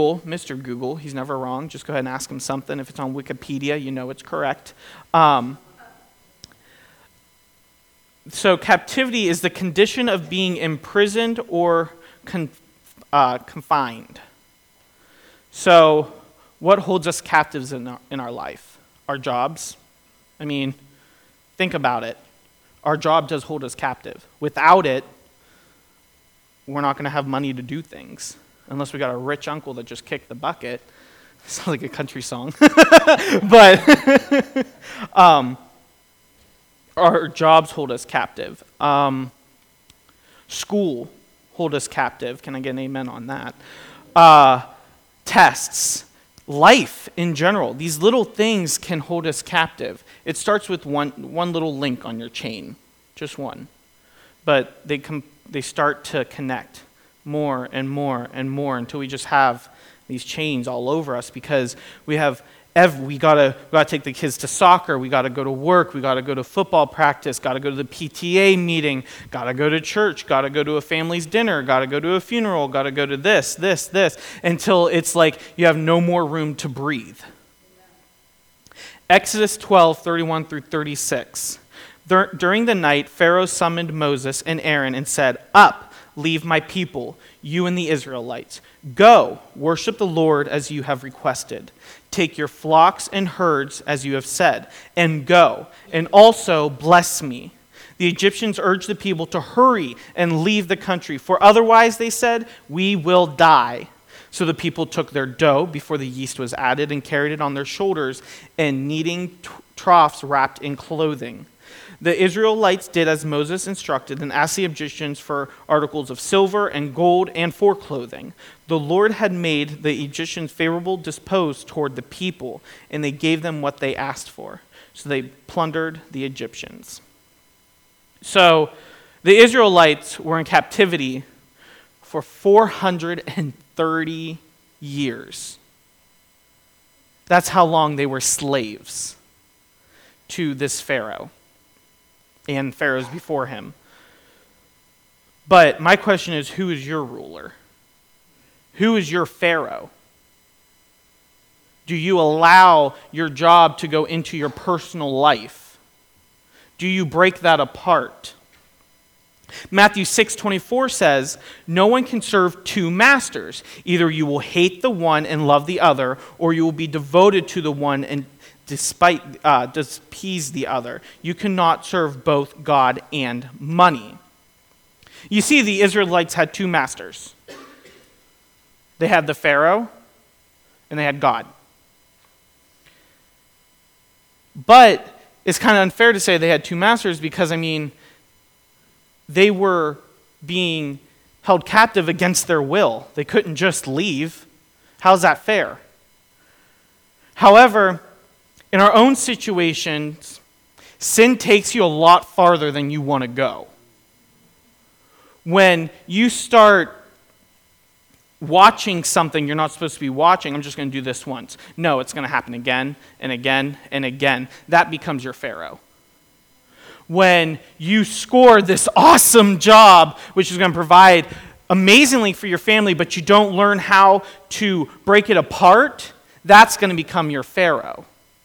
Mr. Google, he's never wrong. Just go ahead and ask him something. If it's on Wikipedia, you know it's correct. So captivity is the condition of being imprisoned or confined. So what holds us captives in our life? Our jobs. I mean, think about it. Our job does hold us captive. Without it, we're not going to have money to do things. Unless we got a rich uncle that just kicked the bucket. Sounds like a country song. But our jobs hold us captive. School hold us captive. Can I get an amen on that? Tests. Life in general. These little things can hold us captive. It starts with one little link on your chain. Just one. But they start to connect more and more and more until we just have these chains all over us because we gotta take the kids to soccer, we gotta go to work, we gotta go to football practice, gotta go to the PTA meeting, gotta go to church, gotta go to a family's dinner, gotta go to a funeral, gotta go to this, until it's like you have no more room to breathe. Exodus 12:31 through 36. During the night, Pharaoh summoned Moses and Aaron and said, "Up, leave my people, you and the Israelites. Go, worship the Lord as you have requested. Take your flocks and herds as you have said, and go, and also bless me." The Egyptians urged the people to hurry and leave the country, for otherwise, they said, "we will die." So the people took their dough before the yeast was added and carried it on their shoulders and kneading troughs wrapped in clothing. The Israelites did as Moses instructed and asked the Egyptians for articles of silver and gold and for clothing. The Lord had made the Egyptians favorable disposed toward the people, and they gave them what they asked for. So they plundered the Egyptians. So the Israelites were in captivity for 430 years. That's how long they were slaves to this Pharaoh and pharaohs before him. But my question is, who is your ruler? Who is your Pharaoh? Do you allow your job to go into your personal life? Do you break that apart? Matthew 6:24 says, "No one can serve two masters. Either you will hate the one and love the other, or you will be devoted to the one and despise the other. You cannot serve both God and money." You see, the Israelites had two masters. They had the Pharaoh, and they had God. But it's kind of unfair to say they had two masters because, they were being held captive against their will. They couldn't just leave. How's that fair? However, in our own situations, sin takes you a lot farther than you want to go. When you start watching something you're not supposed to be watching, I'm just going to do this once. No, it's going to happen again and again and again. That becomes your Pharaoh. When you score this awesome job, which is going to provide amazingly for your family, but you don't learn how to break it apart, that's going to become your Pharaoh.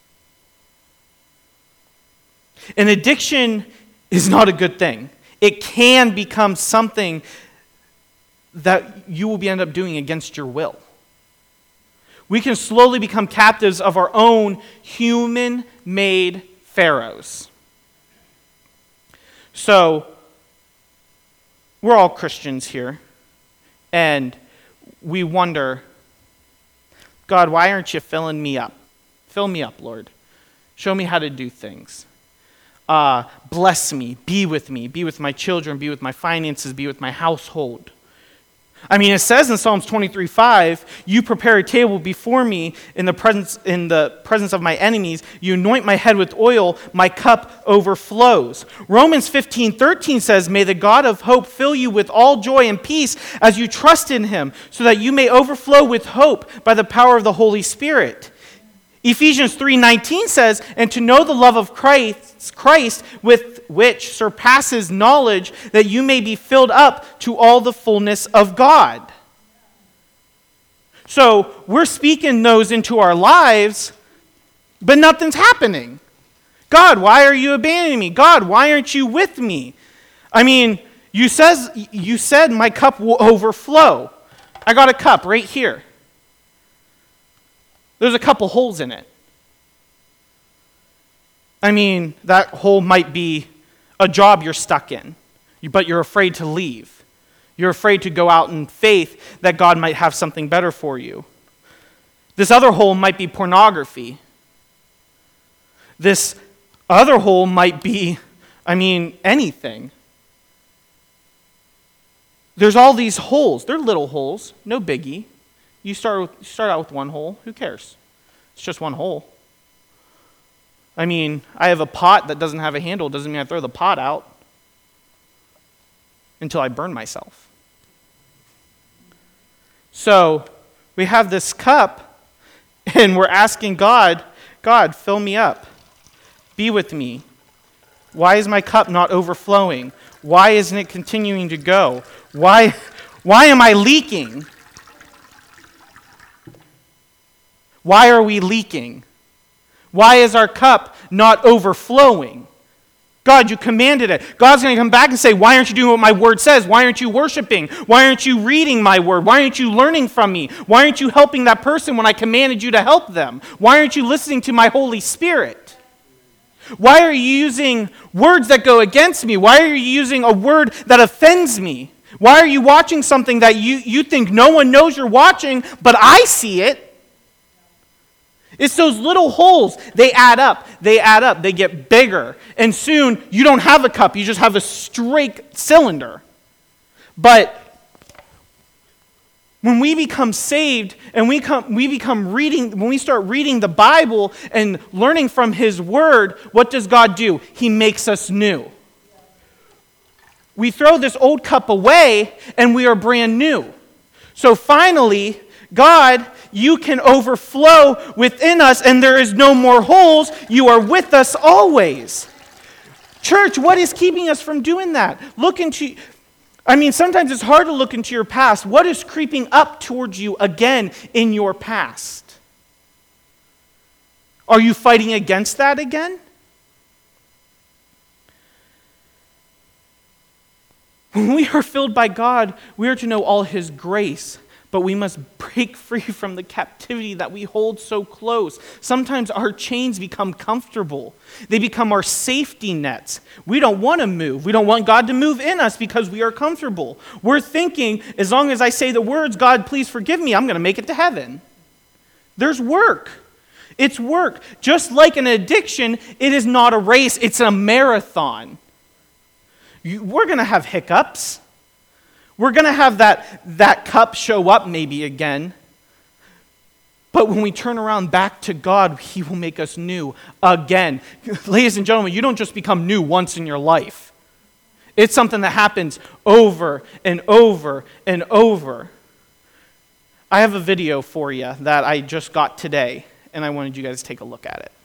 An addiction is not a good thing. It can become something that you will end up doing against your will. We can slowly become captives of our own human-made pharaohs. So, we're all Christians here, and we wonder, God, why aren't you filling me up? Fill me up, Lord. Show me how to do things. Bless me, be with my children, be with my finances, be with my household. It says in Psalms 23:5, "You prepare a table before me in the presence of my enemies. You anoint my head with oil, my cup overflows." Romans 15:13 says, "May the God of hope fill you with all joy and peace as you trust in him, so that you may overflow with hope by the power of the Holy Spirit." Ephesians 3:19 says, "And to know the love of Christ with which surpasses knowledge, that you may be filled up to all the fullness of God." So we're speaking those into our lives, but nothing's happening. God, why are you abandoning me? God, why aren't you with me? I mean, you said my cup will overflow. I got a cup right here. There's a couple holes in it. I mean, that hole might be a job you're stuck in, but you're afraid to leave. You're afraid to go out in faith that God might have something better for you. This other hole might be pornography. This other hole might be, anything. There's all these holes. They're little holes, no biggie. You start out with one hole. Who cares? It's just one hole. I have a pot that doesn't have a handle. Doesn't mean I throw the pot out until I burn myself. So we have this cup, and we're asking God, fill me up. Be with me. Why is my cup not overflowing? Why isn't it continuing to go? Why am I leaking? Why are we leaking? Why is our cup not overflowing? God, you commanded it. God's going to come back and say, why aren't you doing what my word says? Why aren't you worshiping? Why aren't you reading my word? Why aren't you learning from me? Why aren't you helping that person when I commanded you to help them? Why aren't you listening to my Holy Spirit? Why are you using words that go against me? Why are you using a word that offends me? Why are you watching something that you think no one knows you're watching, but I see it? It's those little holes. They add up. They get bigger. And soon, you don't have a cup. You just have a straight cylinder. But when we become saved and when we start reading the Bible and learning from His Word, what does God do? He makes us new. We throw this old cup away and we are brand new. So finally, God, you can overflow within us and there is no more holes. You are with us always. Church, what is keeping us from doing that? Sometimes it's hard to look into your past. What is creeping up towards you again in your past? Are you fighting against that again? When we are filled by God, we are to know all His grace, but we must break free from the captivity that we hold so close. Sometimes our chains become comfortable. They become our safety nets. We don't want to move. We don't want God to move in us because we are comfortable. We're thinking, as long as I say the words, God, please forgive me, I'm going to make it to heaven. There's work. It's work. Just like an addiction, it is not a race, it's a marathon. We're going to have hiccups. We're going to have that cup show up maybe again. But when we turn around back to God, He will make us new again. Ladies and gentlemen, you don't just become new once in your life. It's something that happens over and over and over. I have a video for you that I just got today, and I wanted you guys to take a look at it.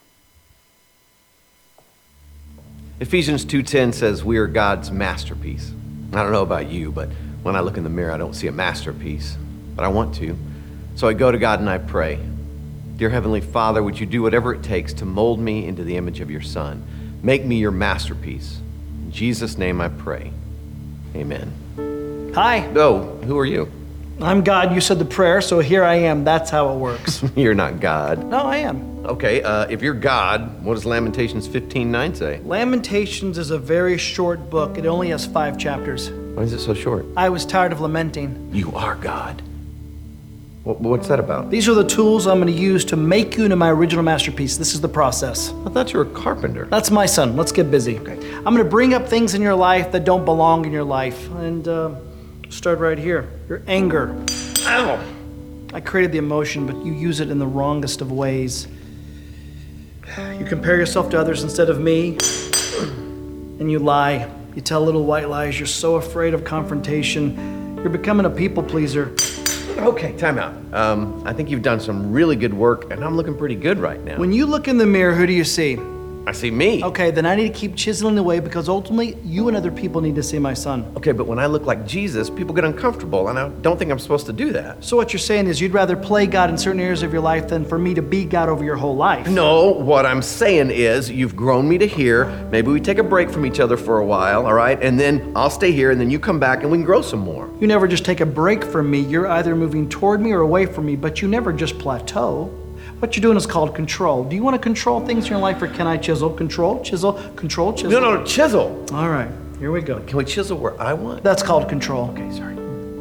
Ephesians 2:10 says we are God's masterpiece. I don't know about you, but when I look in the mirror, I don't see a masterpiece, but I want to. So I go to God and I pray, Dear Heavenly Father, would you do whatever it takes to mold me into the image of your Son? Make me your masterpiece. In Jesus' name I pray. Amen. Hi. Oh, who are you? I'm God. You said the prayer, so here I am. That's how it works. You're not God. No, I am. Okay, if you're God, what does Lamentations 15:9 say? Lamentations is a very short book. It only has 5 chapters. Why is it so short? I was tired of lamenting. You are God. What's that about? These are the tools I'm going to use to make you into my original masterpiece. This is the process. I thought you were a carpenter. That's my son. Let's get busy. Okay. I'm going to bring up things in your life that don't belong in your life. And start right here. Your anger. Ow! I created the emotion, but you use it in the wrongest of ways. You compare yourself to others instead of me, and you lie. You tell little white lies. You're so afraid of confrontation. You're becoming a people pleaser. Okay, time out. I think you've done some really good work, and I'm looking pretty good right now. When you look in the mirror, who do you see? I see me. Okay, then I need to keep chiseling away because ultimately you and other people need to see my son. Okay, but when I look like Jesus, people get uncomfortable, and I don't think I'm supposed to do that. So what you're saying is you'd rather play God in certain areas of your life than for me to be God over your whole life. No, what I'm saying is you've grown me to here. Maybe we take a break from each other for a while, all right? And then I'll stay here, and then you come back and we can grow some more. You never just take a break from me. You're either moving toward me or away from me, but you never just plateau. What you're doing is called control. Do you want to control things in your life, or can I chisel? Control, chisel, control, chisel. No, chisel. All right, here we go. Can we chisel where I want? That's called control. Okay, sorry.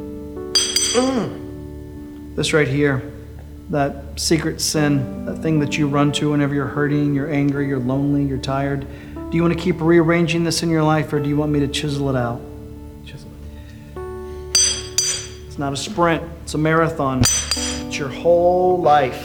This right here, that secret sin, that thing that you run to whenever you're hurting, you're angry, you're lonely, you're tired. Do you want to keep rearranging this in your life, or do you want me to chisel it out? Chisel it. It's not a sprint, it's a marathon. It's your whole life.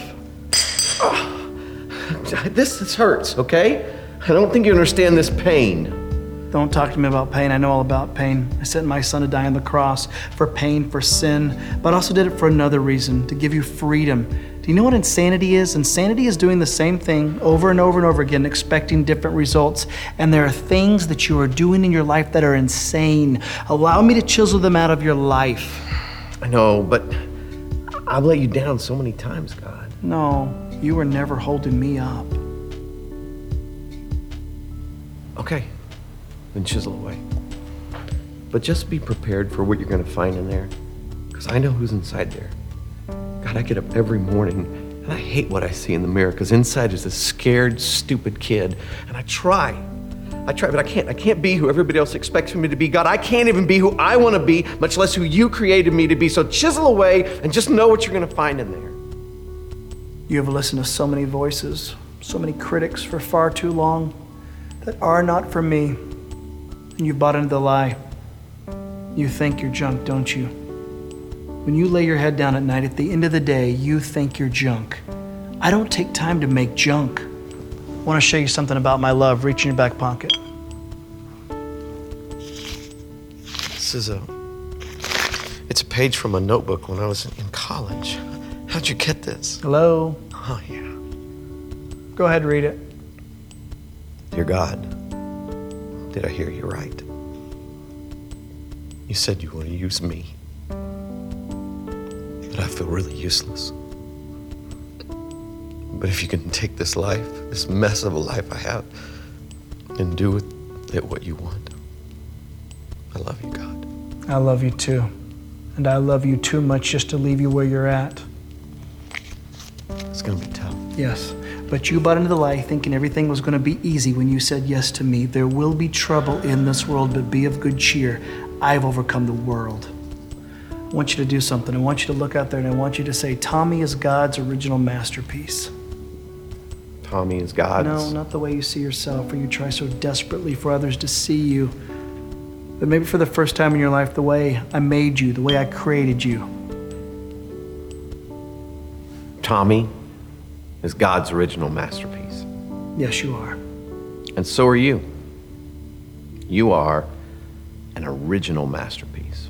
This hurts, okay? I don't think you understand this pain. Don't talk to me about pain. I know all about pain. I sent my son to die on the cross for pain, for sin, but I also did it for another reason, to give you freedom. Do you know what insanity is? Insanity is doing the same thing over and over and over again, expecting different results. And there are things that you are doing in your life that are insane. Allow me to chisel them out of your life. I know, but I've let you down so many times, God. No, you were never holding me up. Okay, then chisel away. But just be prepared for what you're going to find in there, because I know who's inside there. God, I get up every morning and I hate what I see in the mirror, because inside is this scared, stupid kid, and I try, but I can't be who everybody else expects me to be. God, I can't even be who I want to be, much less who you created me to be. So chisel away and just know what you're going to find in there. You have listened to so many voices, so many critics for far too long that are not for me, and you've bought into the lie. You think you're junk, don't you? When you lay your head down at night, at the end of the day, you think you're junk. I don't take time to make junk. I want to show you something about my love. Reach in your back pocket. It's a page from a notebook when I was in college. How'd you get this? Hello? Oh, yeah. Go ahead, read it. Dear God, did I hear you right? You said you want to use me, but I feel really useless. But if you can take this life, this mess of a life I have, and do with it what you want, I love you, God. I love you too. And I love you too much just to leave you where you're at. It's gonna be tough. Yes, but you bought into the lie thinking everything was going to be easy when you said yes to me. There will be trouble in this world, but be of good cheer. I've overcome the world. I want you to do something. I want you to look out there and I want you to say, Tommy is God's original masterpiece. Tommy is God's. No, not the way you see yourself, or you try so desperately for others to see you. But maybe for the first time in your life, the way I made you, the way I created you. Tommy is God's original masterpiece. Yes, you are. And so are you. You are an original masterpiece.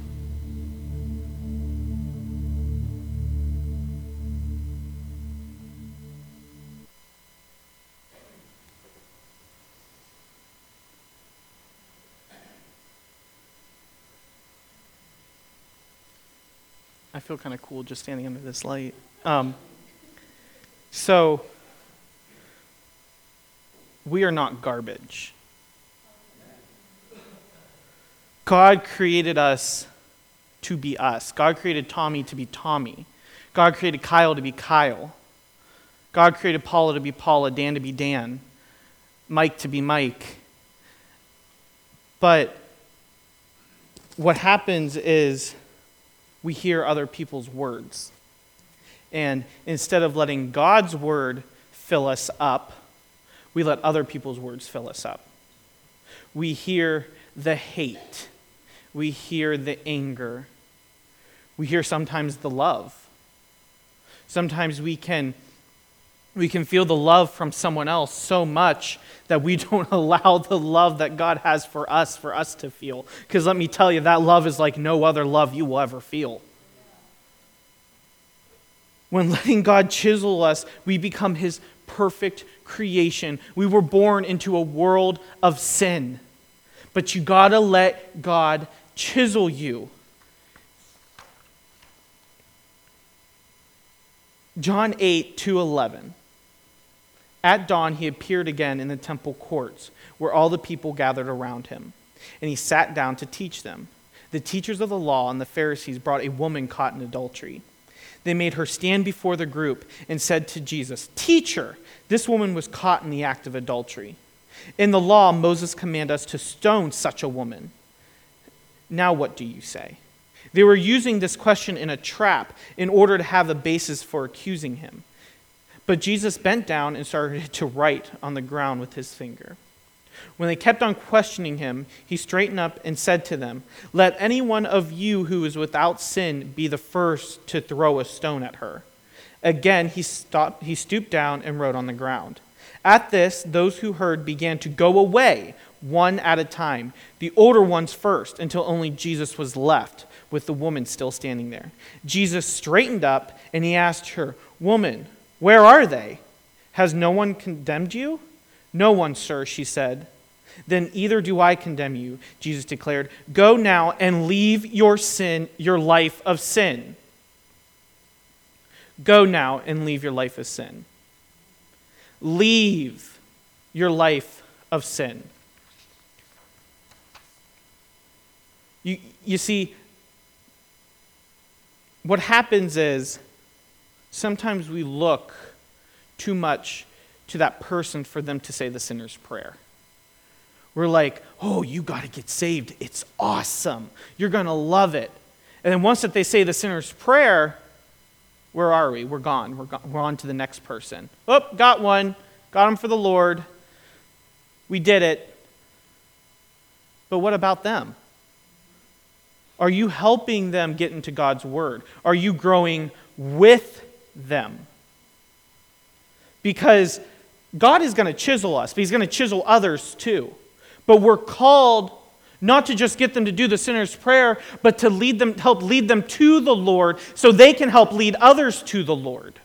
I feel kind of cool just standing under this light. So, we are not garbage. God created us to be us. God created Tommy to be Tommy. God created Kyle to be Kyle. God created Paula to be Paula, Dan to be Dan, Mike to be Mike. But what happens is we hear other people's words. And instead of letting God's word fill us up, we let other people's words fill us up. We hear the hate. We hear the anger. We hear sometimes the love. Sometimes we can feel the love from someone else so much that we don't allow the love that God has for us to feel. Because let me tell you, that love is like no other love you will ever feel. When letting God chisel us, we become his perfect creation. We were born into a world of sin. But you gotta let God chisel you. John 8:2-11. At dawn he appeared again in the temple courts, where all the people gathered around him, and he sat down to teach them. The teachers of the law and the Pharisees brought a woman caught in adultery. They made her stand before the group and said to Jesus, "Teacher, this woman was caught in the act of adultery. In the law, Moses commanded us to stone such a woman. Now what do you say?" They were using this question in a trap in order to have a basis for accusing him. But Jesus bent down and started to write on the ground with his finger. When they kept on questioning him, he straightened up and said to them, "Let any one of you who is without sin be the first to throw a stone at her." Again, he stooped down and wrote on the ground. At this, those who heard began to go away, one at a time, the older ones first, until only Jesus was left, with the woman still standing there. Jesus straightened up and he asked her, "Woman, where are they? Has no one condemned you?" "No one, sir," she said. "Then either do I condemn you," Jesus declared. "Go now and leave your life of sin." Go now and leave your life of sin. Leave your life of sin. You see, what happens is sometimes we look too much to that person for them to say the sinner's prayer. We're like, "Oh, you got to get saved. It's awesome. You're going to love it." And then once that they say the sinner's prayer, where are we? We're gone. We're on to the next person. Oh, got one. Got him for the Lord. We did it. But what about them? Are you helping them get into God's word? Are you growing with them? Because God is going to chisel us, but he's going to chisel others too. But we're called not to just get them to do the sinner's prayer, but to help lead them to the Lord so they can help lead others to the Lord.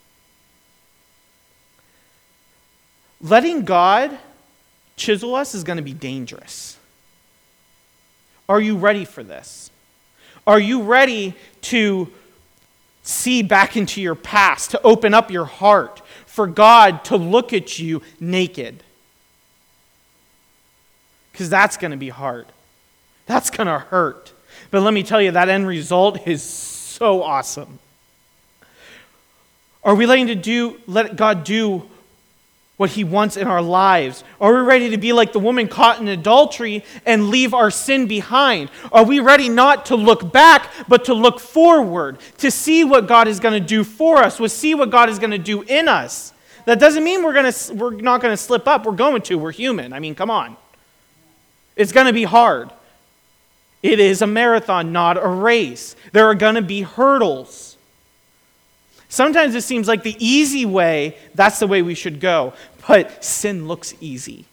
Letting God chisel us is going to be dangerous. Are you ready for this? Are you ready to see back into your past, to open up your heart for God to look at you naked? Because that's going to be hard. That's going to hurt. But let me tell you, that end result is so awesome. Are we let God do what he wants in our lives? Are we ready to be like the woman caught in adultery and leave our sin behind? Are we ready not to look back, but to look forward, to see what God is going to do for us, to see what God is going to do in us? That doesn't mean we're not going to slip up. We're going to. We're human. I mean, come on. It's going to be hard. It is a marathon, not a race. There are going to be hurdles. Sometimes it seems like the easy way, that's the way we should go. But sin looks easy.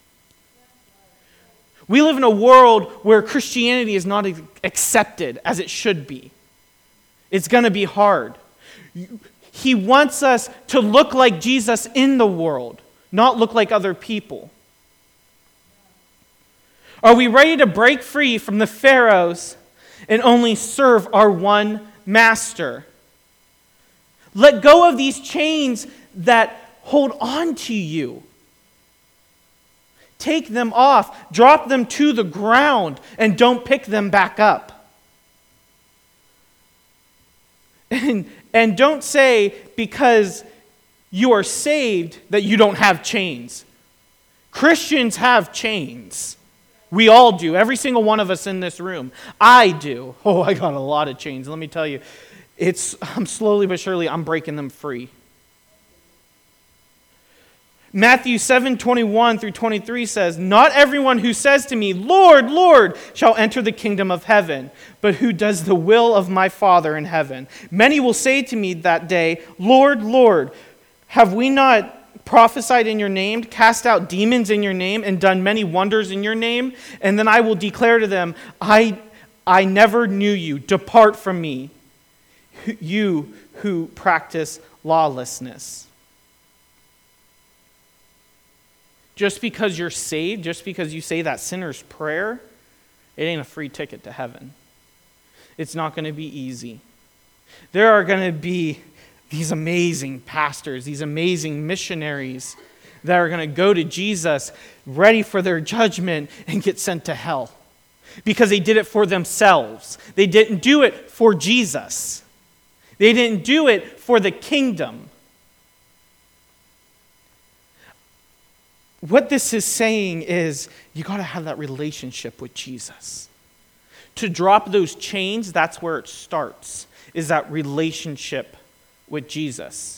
We live in a world where Christianity is not accepted as it should be. It's going to be hard. He wants us to look like Jesus in the world, not look like other people. Are we ready to break free from the pharaohs and only serve our one master? Let go of these chains that hold on to you. Take them off, drop them to the ground, and don't pick them back up. And don't say because you are saved that you don't have chains. Christians have chains. We all do. Every single one of us in this room. I do. Oh, I got a lot of chains. Let me tell you. I'm slowly but surely, I'm breaking them free. Matthew 7:21-23 says, "Not everyone who says to me, 'Lord, Lord,' shall enter the kingdom of heaven, but who does the will of my Father in heaven. Many will say to me that day, 'Lord, Lord, have we not prophesied in your name, cast out demons in your name, and done many wonders in your name?' And then I will declare to them, I never knew you. Depart from me, you who practice lawlessness." Just because you're saved, just because you say that sinner's prayer, it ain't a free ticket to heaven. It's not going to be easy. There are going to be these amazing pastors, these amazing missionaries that are going to go to Jesus ready for their judgment and get sent to hell because they did it for themselves. They didn't do it for Jesus. They didn't do it for the kingdom. What this is saying is you got to have that relationship with Jesus. To drop those chains, that's where it starts, is that relationship with Jesus.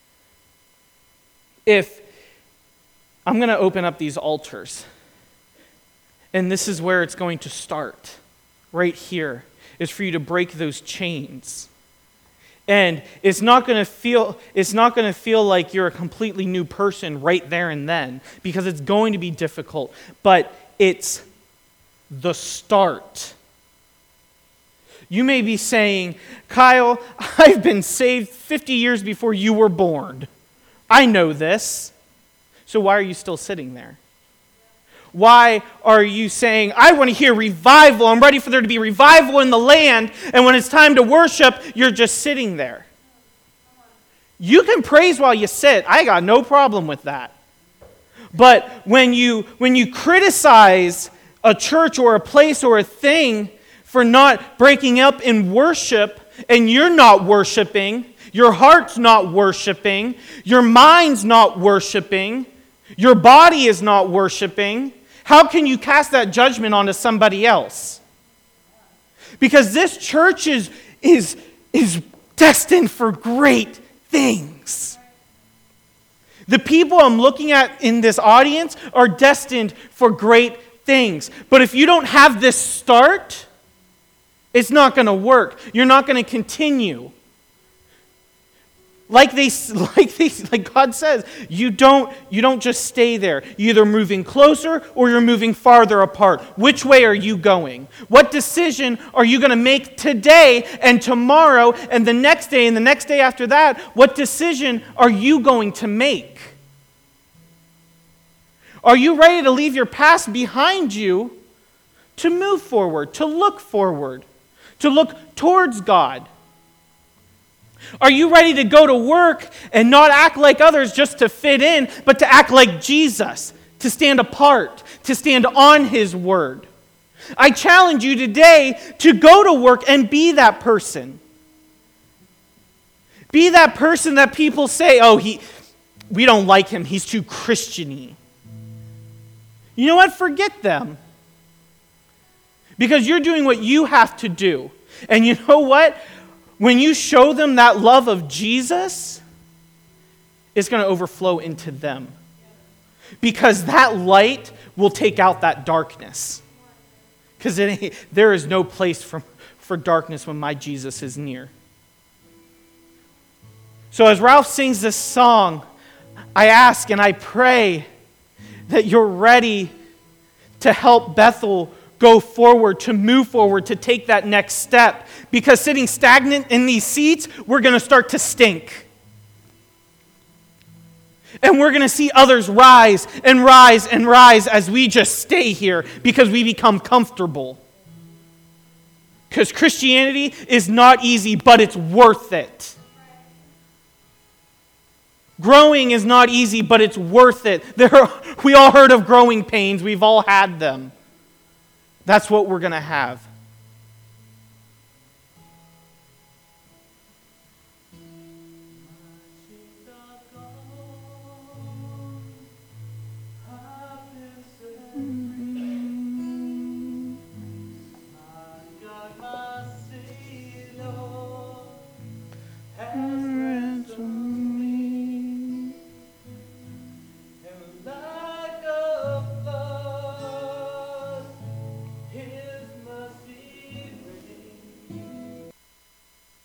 If I'm going to open up these altars, and this is where it's going to start, right here, is for you to break those chains. And it's not going to feel like you're a completely new person right there and then, because it's going to be difficult, but it's the start. You may be saying, Kyle, I've been saved 50 years before you were born. I know this. So why are you still sitting there? Why are you saying, I want to hear revival, I'm ready for there to be revival in the land, and when it's time to worship, you're just sitting there? You can praise while you sit. I got no problem with that. But when you criticize a church or a place or a thing for not breaking up in worship, and you're not worshiping, your heart's not worshiping, your mind's not worshiping, your body is not worshiping, how can you cast that judgment onto somebody else? Because this church is destined for great things. The people I'm looking at in this audience are destined for great things. But if you don't have this start, it's not going to work. You're not going to continue. Like God says, you don't just stay there. You're either moving closer or you're moving farther apart. Which way are you going? What decision are you going to make today and tomorrow and the next day and the next day after that? What decision are you going to make? Are you ready to leave your past behind you to move forward, to look towards God? Are you ready to go to work and not act like others just to fit in, but to act like Jesus, to stand apart, to stand on His word? I challenge you today to go to work and be that person. Be that person that people say, oh, we don't like him, he's too Christian-y. You know what? Forget them. Because you're doing what you have to do. And you know what? When you show them that love of Jesus, it's going to overflow into them. Because that light will take out that darkness. Because there is no place for darkness when my Jesus is near. So as Ralph sings this song, I ask and I pray that you're ready to help Bethel go forward, to move forward, to take that next step. Because sitting stagnant in these seats, we're going to start to stink. And we're going to see others rise and rise and rise as we just stay here because we become comfortable. Because Christianity is not easy, but it's worth it. Growing is not easy, but it's worth it. We all heard of growing pains. We've all had them. That's what we're going to have.